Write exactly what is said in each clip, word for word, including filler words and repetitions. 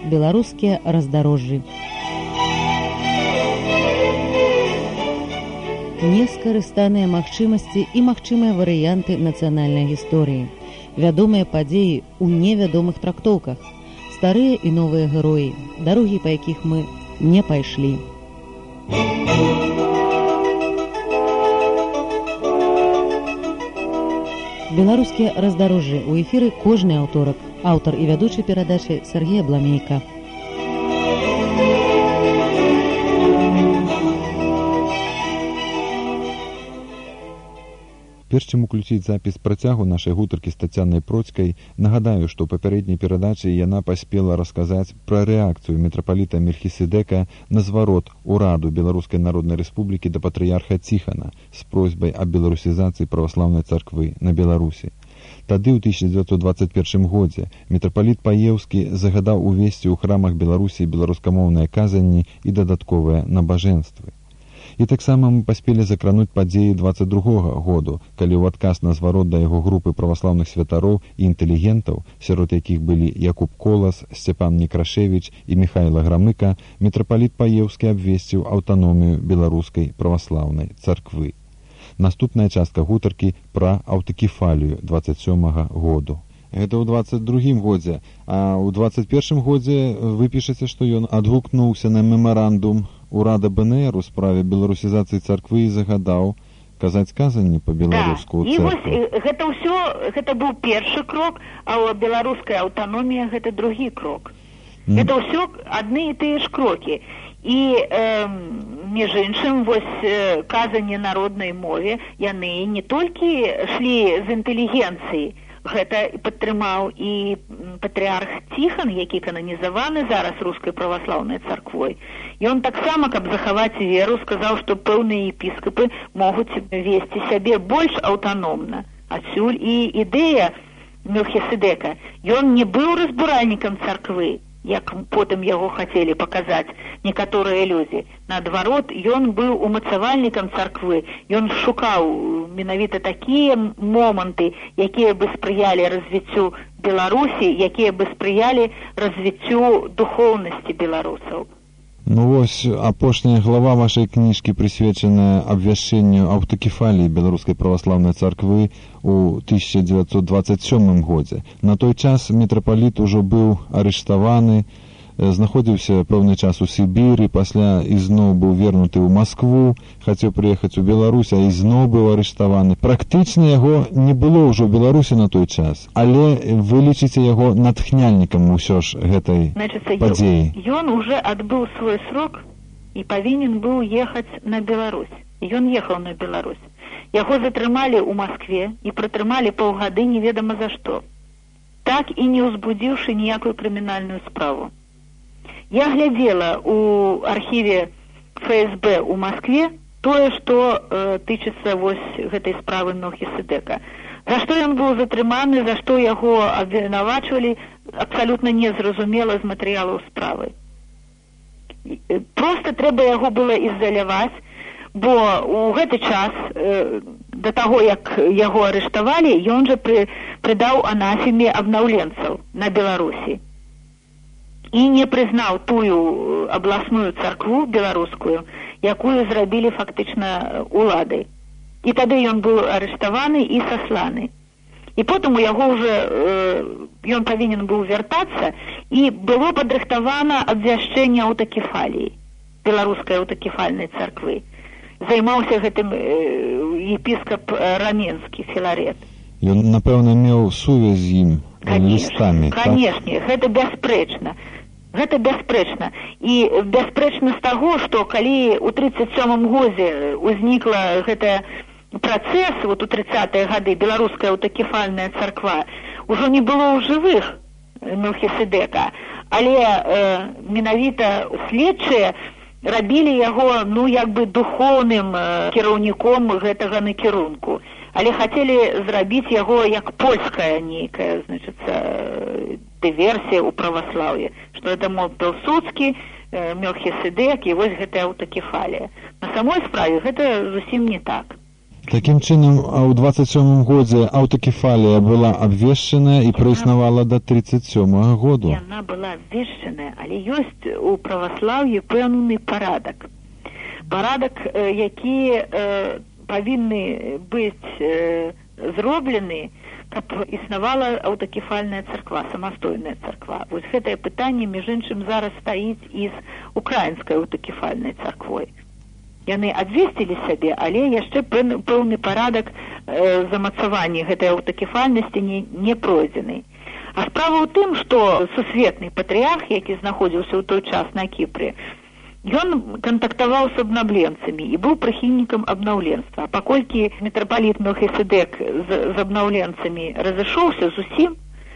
беларускія раздарожжы. Нескарыстаныя магчымасці і магчымыя варыянты нацыянальнай гісторыі. Вядомыя падзеі ў невядомых трактоўках. Старыя і новыя героі, дарогі, па якіх мы не пайшлі. Беларускія раздарожжы ў эфіры кожны аўторак. Аўтар і вядучы перадачы Сергей Абламейка. Перш чым уключіць запіс працягу нашай гутаркі з Тацянай Процькай, нагадаю, што ў папярэдняй перадачы яна паспела расказаць пра рэакцыю мітрапаліта Мельхіседека на зварот ураду Беларускай Народнай Рэспублікі да патрыярха Ціхана з просьбай аб беларусізацыі праваслаўнай царквы на Беларусі. Тады ў тысяча дзевяцьсот дваццаць першым годзе мітрапаліт Паеўскі загадаў увесці ў храмах Беларусі беларускамоўныя казанні і дадатковыя набажэнствы. І таксама мы паспелі закрануць падзеі дваццаць другога году, калі ў адказ на зварот да яго групы праваслаўных святароў і інтэлігентаў, сярод якіх былі Якуб Колас, Сцяпан Некрашевіч і Міхайла Грамыка, мітрапаліт Паеўскі абвесціў аўтаномію беларускай праваслаўнай царквы. Наступная частка гутаркі пра аўтакефалію дваццаць сёмага году. Гэта ў дваццаць другім годзе, а ў дваццаць першым годзе вы пішаце, што ён адгукнуўся на мемарандум урада БНР у справе беларусізацыі царквы і загадаў казаць казанні па-беларуску ў церкву. І вось гэта ўсё, гэта быў першы крок, а беларуская аўтаномія гэта другі крок. Mm. Гэта ўсё адны і тыя ж крокі. І, э, між іншым, вось э, казанні народнай мове, яны не толькі шлі з інтэлігенцыі, гэта падтрымаў і патрыярх Ціхан, які кананізаваны зараз рускай праваслаўнай царквой. Ён таксама, каб захаваць веру, сказаў, што пэўныя епіскапы могуць весці сябе больш аўтаномна. Адсюль і ідэя Мельхіседека. Ён не быў разбуральнікам царквы, як потым яго хацелі паказаць некаторыя людзі. Наадварот, ён быў умацавальнікам царквы. Ён шукаў менавіта такія моманты, якія бы спрыялі развіццю Беларусі, якія бы спрыялі развіццю духоўнасці беларусаў. Ну вось, апошняя глава вашай кніжкі прысвечаная абвяшчэнню аўтакефаліі беларускай праваслаўнай царквы ў тысяча дзевяцьсот дваццаць сёмым годзе. На той час мітрапаліт ужо быў арыштаваны, знаходзіўся пэўны час у Сібіры, пасля ізноў быў вернуты ў Маскву, хацеў прыехаць у Беларусь, а ізноў быў арыштаваны. Практычна яго не было ўжо ў Беларусі на той час, але вы лічыце яго натхняльнікам усё ж гэтай падзеі. Ён уже адбыў свой срок і павінен быў ехаць на Беларусь. Ён ехаў на Беларусь. Яго затрымалі ў Маскве і пратрымалі паўгады неведама за што, так і не ўзбудзіўшы ніякую крымінальную справу. Я глядзела ў архіве ФСБ ў Маскве тое, што э, тычыцца вось гэтай справы Мельхіседека. За што ён быў затрыманы, за што яго абвінавачвалі, абсалютна незразумела з матэрыялаў справы. Проста трэба яго было ізаляваць, бо ў гэты час, э, да таго, як яго арыштавалі, ён жа пры, прыдаў анафеме абнаўленцаў на Беларусі. І не прызнаў тую абласную царкву беларускую, якую зрабілі фактычна улады. І тады ён быў арыштаваны і сасланы. І потым у яго ўжо э, ён павінен быў вяртацца, і было падрыхтавана абвяшчэнне аўтакефаліі, беларускай аўтакефальнай царквы. Займаўся гэтым э, епіскап Раменскі, Філарет. Ён, напэўна, меў сувязь з ім лістамі. Канешне, так? Гэта бясспрэчна. Гэта бясспрэчна. І бясспрэчна з таго, што калі ў трыццаць сёмым годзе ўзнікла гэта працэс, вот у трыццатыя гады беларуская аўтакефальная царква, ужо не было ў жывых Мельхіседека, але э, менавіта следчыя рабілі яго, ну, як бы духоўным э, кіраўніком гэтага накірунку. Але хацелі зрабіць яго як польская нейкая, значыцца, дыверсія ў праваслаўі, што гэта мол Пілсудскі, Мельхіседек і вось гэтая аўтакефалія. На самой справе гэта зусім не так. Такім чынам, ў дваццаць сёмым годзе аўтакефалія была абвешчаная і праіснавала да тридцать сёмага году. Яна была абвешчаная, але ёсць у праваслаўі пэўны парадак. Парадак, які э, павінны быць э, зроблены, каб існавала аўтакефальная царква, самастойная царква. Вось гэтае пытанне, між іншым, зараз стаіць і з украінскай аўтакефальнай царквой. Яны абвесцілі сябе, але яшчэ пэўны парадак э, замацавання гэтай аўтакефальнасці не, не пройдзены. А справа ў тым, што сусветны патрыярх, які знаходзіўся ў той час на Кіпры, ён кантактаваў з абнаўленцамі і быў прыхільнікам абнаўленства. А паколькі мітрапаліт Мелхіседек з, з абнаўленцамі разышоўся зусім,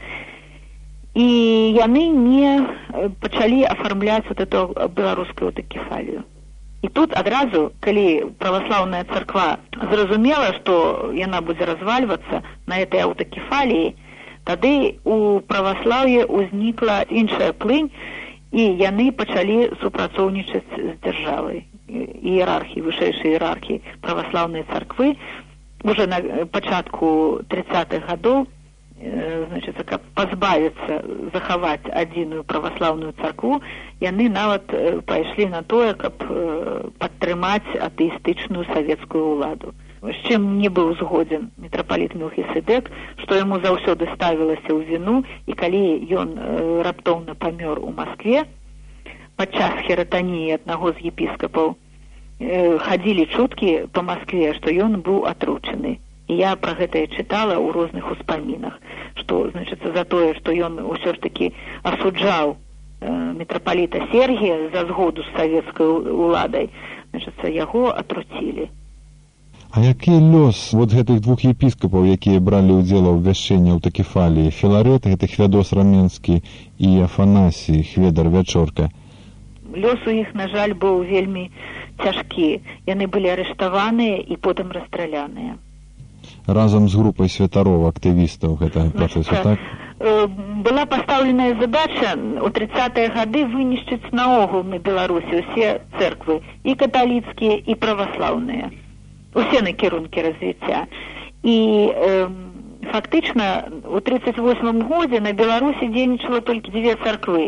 і яны не пачалі афармляць вот эту беларускую аўтакефалію. І тут адразу, калі праваслаўная царква зразумела, што яна будзе развальвацца на этой аўтакефаліі, тады у праваслаўі ўзнікла іншая плынь, і яны пачалі супрацоўнічаць з дзяржавай. Іерархіі, вышэйшай іерархіі праваслаўнай царквы уже на пачатку тридцатых гадоў, значит, каб пазбавіцца, захаваць адзіную праваслаўную царкву, яны нават пайшлі на тое, каб падтрымаць атэістычную савецкую ўладу. З чым не быў згодзен мітрапаліт Мелхіседек, што яму заўсёды ставілася ў віну, і калі ён э, раптоўна памёр у Маскве, падчас хератаніі аднаго з епіскапаў, э, хадзілі чуткі па Маскве, што ён быў атручаны. І я пра гэта чытала ў розных успамінах, што, значит, за тое, што ён усё ж такі асуджаў э, мітрапаліта Сергія за згоду з савецкай уладай, значит, яго атруцілі. А які лёс вот гэтых двух епіскапаў, якія бралі ўдзел у абвяшчэнні аўтакефаліі, Філарет, гэты Хвядос Раменскі і Афанасій Хведар Вячорка? Лёс у іх, на жаль, быў вельмі цяжкі. Яны былі арыштаваныя і потым расстраляныя. Разам з групай святароў, актывістаў гэтага працэсу, так? Была пастаўленая задача ў тридцатыя гады вынішчыць наогул на Беларусі ўсе цэрквы, і каталіцкія, і праваслаўныя. Усе накірункі развіцця. І э, фактычна у тридцать восьмым годзе на Беларусі дзейнічала толькі дзве царквы.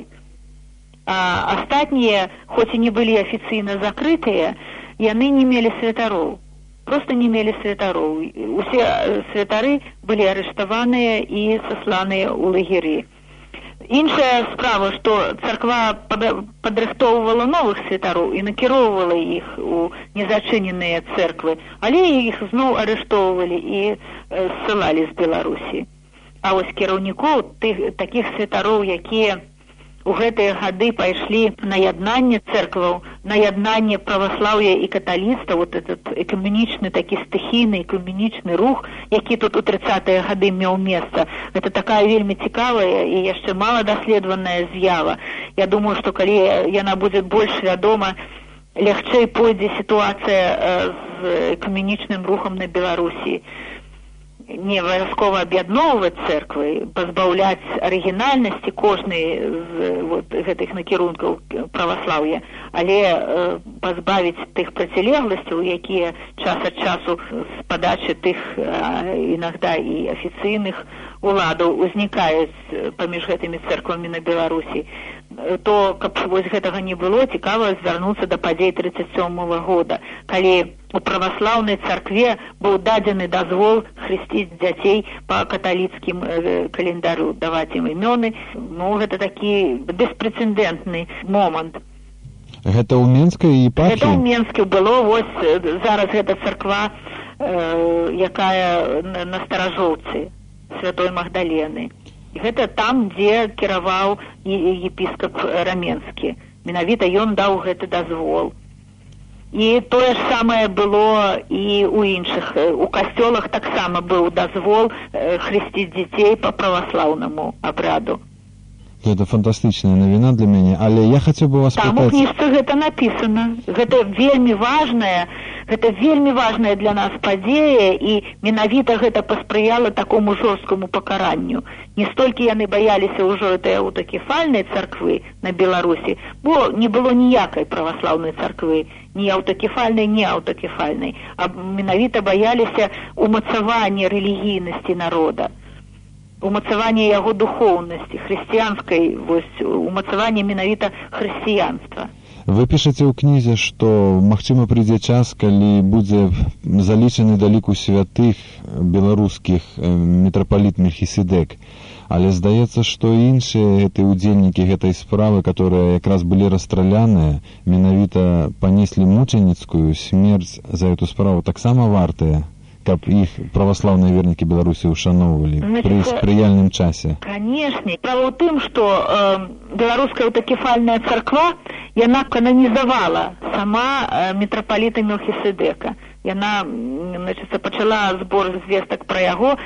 А астатнія, хоць і не былі афіцыйна закрытыя, яны не мелі святароў. Просто не мелі святароў. Усе святары былі арыштаваныя і сасланыя ў лагеры. Іншая справа, што царква падрыхтоўвала новых святароў і накіроўвала іх у незачыненыя цэрквы, але іх зноў арыштоўвалі і э, ссылалі з Беларусі. А вось кіраўнікоў тых такіх святароў, якія у гэтыя гады пайшлі на яднанне цэркваў, на яднанне праваслаўя і каталіцтва, вот этот экуменічны такі стыхійны экуменічны рух, які тут у тридцатыя гады меў месца. Гэта такая вельмі цікавая і яшчэ мала даследаваная з'ява. Я думаю, што калі яна будзе больш вядома, лягчэй пойдзе сітуацыя э, з экуменічным рухам на Беларусі. Не абавязкова аб'ядноўваць цэрквы, пазбаўляць арыгінальнасці кожнай з вот, гэтых накірункаў праваслаўя, але э, пазбавіць тых процілегласцяў, якія час ад часу з падачы тых э, інагда і афіцыйных уладаў узнікаюць паміж гэтымі цэрквамі на Беларусі. То, каб вось гэтага не было, цікава звярнуцца да падзей тридцать сёмага года, калі у праваслаўнай царкве быў дадзены дазвол хрысціць дзяцей па каталіцкім э, календару, даваць ім імёны. Ну, гэта такі беспрэцэдэнтны момант. Гэта ў Менскай епархіі? Гэта ў Менскі было, вось зараз гэта царква, э, якая на, на Старажоўцы, Святой Магдалены. І гэта там, дзе кіраваў епіскап Раменскі. Менавіта ён даў гэты дазвол. І тое ж самае было і ў іншых. У касцёлах таксама быў дазвол хрысціць дзяцей па праваслаўнаму абраду. Гэта фантастычная навіна для мяне, але я хацеў бы вас там пытаць... у кніжцы гэта напісана. Гэта вельмі важная, гэта вельмі важная для нас падзея, і менавіта гэта паспрыяла такому жорсткаму пакаранню. Не столькі яны баяліся ўжо этой аўтакефальнай царквы на Беларусі, бо не было ніякай праваслаўнай царквы, ні аўтакефальнай, ні аўтакефальнай, а менавіта баяліся умацавання рэлігійнасці народа, умацавання яго духоўнасці, хрысціянскай, вось, умацавання менавіта хрысціянства. Вы пішаце ў кнізе, што, магчыма, прыйдзе час, калі будзе залічаны да ліку святых беларускіх мітрапаліт Мельхіседек. Але здаецца, што іншыя гэтыя удзельнікі гэтай справы, которые якраз былі расстраляныя, менавіта панеслі мучаніцкую смерць за эту справу, таксама вартыя, каб іх праваслаўныя вернікі Беларусі ушаноўвалі пры спрыяльным часе. Канешне. Справа ў тым, што э, беларуская аўтакефальная царква, яна кананізавала сама э, мітрапаліта Мельхіседека. Яна, значит, пачала збор звестак пра яго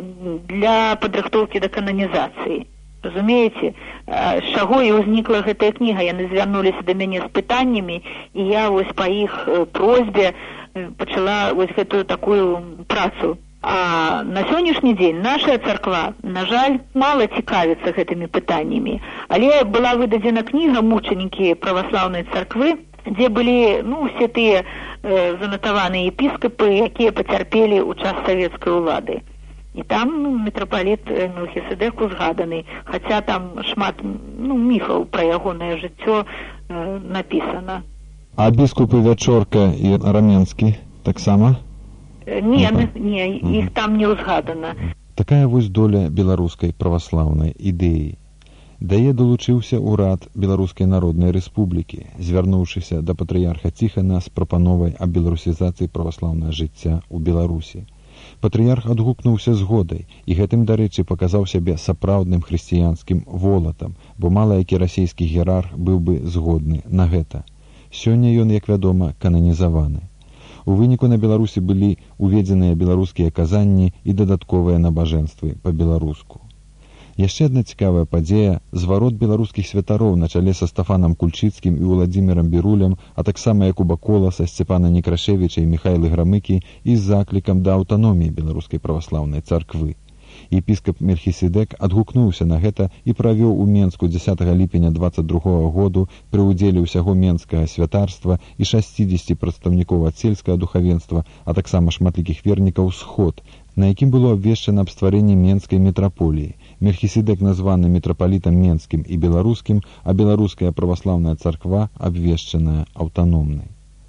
для падрыхтоўкі да кананізацыі. Разумееце, з чаго і ўзнікла гэтая кніга. Яны звярнуліся да мяне з пытаннямі, і я вось па іх просьбе пачала вось гэтую такую працу. А на сённяшні дзень наша царква, на жаль, мала цікавіцца гэтымі пытаннямі. Але была выдадзена кніга «Мучанікі праваслаўнай царквы», дзе былі, ну, усе тыя э, занатаваныя епіскапы, якія пацярпелі ў час савецкай улады. І там, ну, мітрапаліт Мельхіседек узгаданы, хаця там шмат, ну, міфаў пра ягонае жыццё э, напісана. А біскупы Вячорка і Раменскі таксама? Не, не, іх там не ўзгадана. Такая вось доля беларускай праваслаўнай ідэі. Да яе далучыўся ўрад Беларускай Народнай Рэспублікі, звярнуўшыся да патрыярха Ціхана з прапановай аб беларусізацыі праваслаўнага жыцця ў Беларусі. Патрыярх адгукнуўся згодай, і гэтым, дарэчы, паказаў сябе сапраўдным хрысціянскім волатам, бо мала які расійскі іерарх быў бы згодны на гэта. Сёння ён, як вядома, кананізаваны. У выніку на Беларусі былі уведзеныя беларускія казанні і дадатковыя набажэнствы па-беларуску. Яшчэ адна цікавая падзея – зварот беларускіх святароў на чале са Стафанам Кульчыцкім і Уладзімірам Бірулем, а таксама Якуба Коласа, Сцепана Некрашевіча і Міхайлы Грамыкі і з заклікам да аўтаноміі беларускай праваслаўнай царквы. Епіскап Мельхіседек адгукнуўся на гэта і правёў у Менску дзесятага ліпеня дваццаць другога году пры ўдзеле ўсяго менскага святарства і шасцідзесяці прадстаўнікоў ад сельскага духавенства, а таксама шматлікіх вернікаў сход, на якім было абвешчана аб стварэнні Менскай мітраполіі. Мельхіседек названы мітрапалітам менскім і беларускім, а беларуская праваслаўная царква абвешчаная аўтаномнай.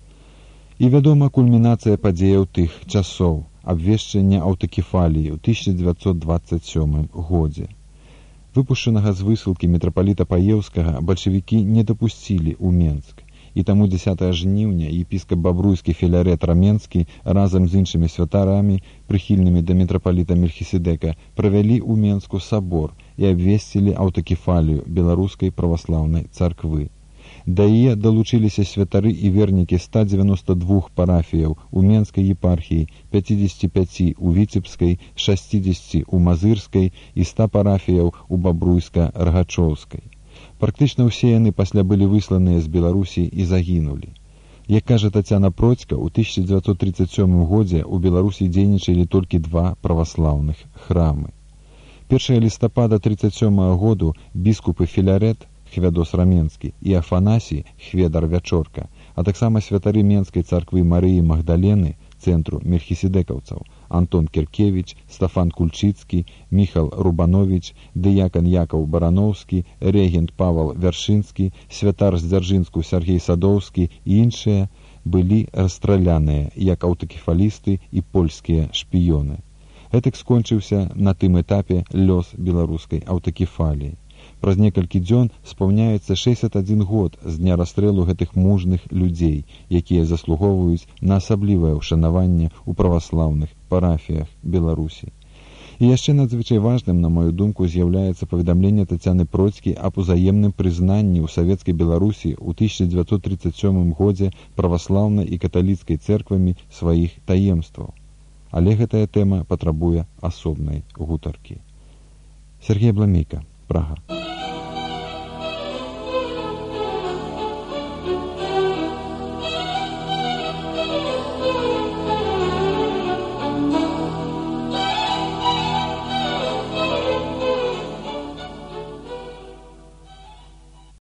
І, вядома, кульмінацыя падзеяў тых часоў – абвешчання аўтакефаліі ў тысяча дзевяцьсот дваццаць сёмым годзе. Выпушчанага з высылкі мітрапаліта Паеўскага бальшавікі не дапусцілі ў Менск. І таму дзесятага жніўня епіскап бабруйскі Філярэт Раменскі разам з іншымі святарамі, прыхільнымі да мітрапаліта Мельхіседека, правялі ў Менску сабор і абвесцілі аўтакефалію беларускай праваслаўнай царквы. Да яе далучыліся святары і вернікі ста дзевяноста двух парафіяў у Менскай епархіі, пяцідзесяці пяці ў Віцебскай, шасцідзесяці ў Мазырскай і ста парафіяў у Бабруйска-Рагачоўскай. Практычна ўсе яны пасля былі высланыя з Беларусі і загінулі. Як кажа Тацяна Процька, у тысяча дзевяцьсот трыццаць сёмым годзе ў Беларусі дзейнічалі толькі два праваслаўных храмы. першага лістапада трыццаць сёмага году біскупы Філярэт Хвядос Раменскі і Афанасій Хведар Вячорка, а таксама святары Менскай царквы Марыі Магдалены, цэнтру мельхіседекаўцаў, Антон Кіркевіч, Стафан Кульчыцкі, Міхал Рубанович, дыякан Якаў Барановскі, рэгент Павал Вяршынскі, святар з Дзяржынску Сергей Садоўскі і іншыя былі расстраляныя як аўтакефалісты і польскія шпіёны. Гэтак скончыўся на тым этапе лёс беларускай аўтакефаліі. Праз некалькі дзён спаўняецца шэсцьдзесят адзін год з дня расстрэлу гэтых мужных людзей, якія заслугоўваюць на асаблівае ўшанаванне ў праваслаўных парафіях Беларусі. І яшчэ надзвычай важным, на маю думку, з'яўляецца паведамленне Тацяны Процькі аб узаемным прызнанні ў савецкай Беларусі ў тысяча дзевяцьсот трыццаць сёмым годзе праваслаўнай і каталіцкай цэрквамі сваіх таемстваў. Але гэтая тэма патрабуе асобнай гутаркі. Сергей Бламейка, Прага.